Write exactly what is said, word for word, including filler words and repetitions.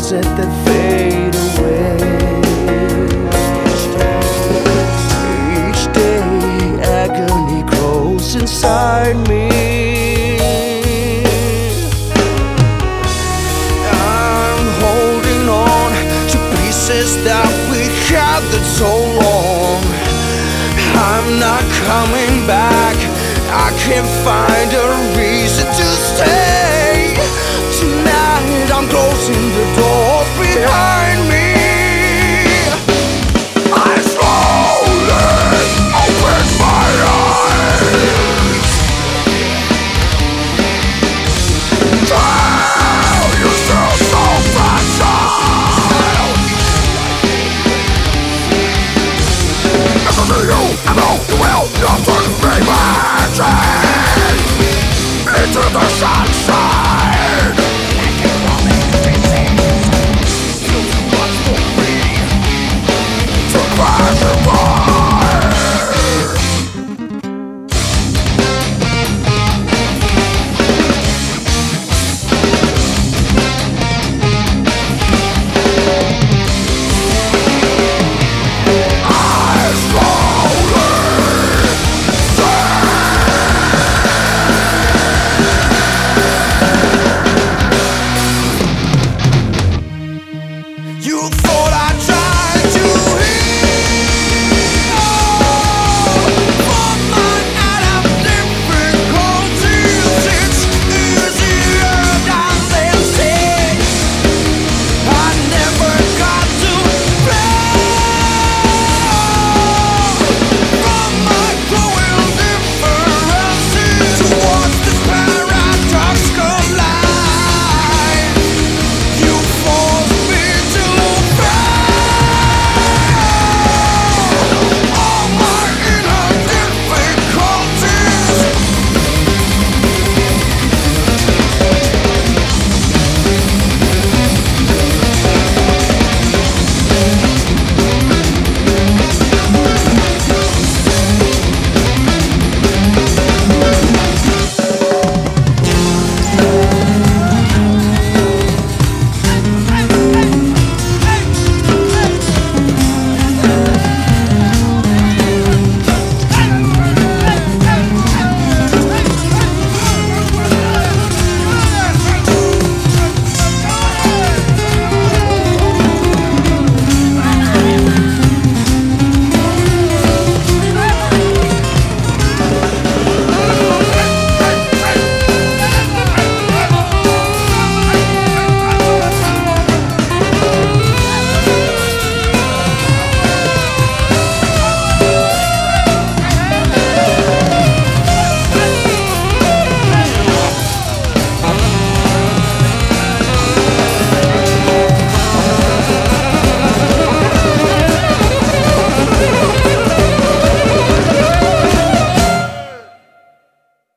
sunset that fade away. Each day agony grows inside me. I'm holding on to pieces that we gathered so long. I'm not coming back. I can't find a reason to stay. Tonight I'm closing the doors behind me. I slowly open my eyes. Tell you still so fragile. Listen to you, I know you will not turn me back into the sunshine.